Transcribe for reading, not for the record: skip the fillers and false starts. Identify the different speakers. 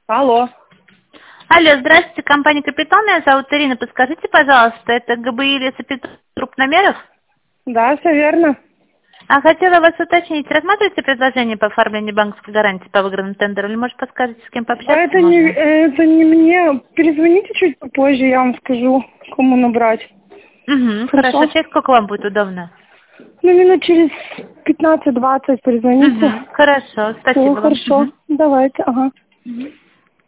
Speaker 1: Алло.
Speaker 2: Алло, здравствуйте, компания «Капитал», меня зовут Ирина. Подскажите, пожалуйста, это ГБИ Лесопетрогруппномеров?
Speaker 1: Да, все верно.
Speaker 2: А хотела вас уточнить, рассматриваете предложение по оформлению банковской гарантии по выигранному тендеру, или, может, подскажете, с кем пообщаться
Speaker 1: Это
Speaker 2: можно?
Speaker 1: не мне. Перезвоните чуть попозже, я вам скажу, кому набрать.
Speaker 2: Угу, хорошо.
Speaker 1: Хорошо?
Speaker 2: Через сколько вам будет удобно?
Speaker 1: Ну, минут через 15-20 перезвоните.
Speaker 2: Угу, хорошо,
Speaker 1: Все,
Speaker 2: спасибо вам.
Speaker 1: хорошо. Давайте, ага.
Speaker 2: Мгм.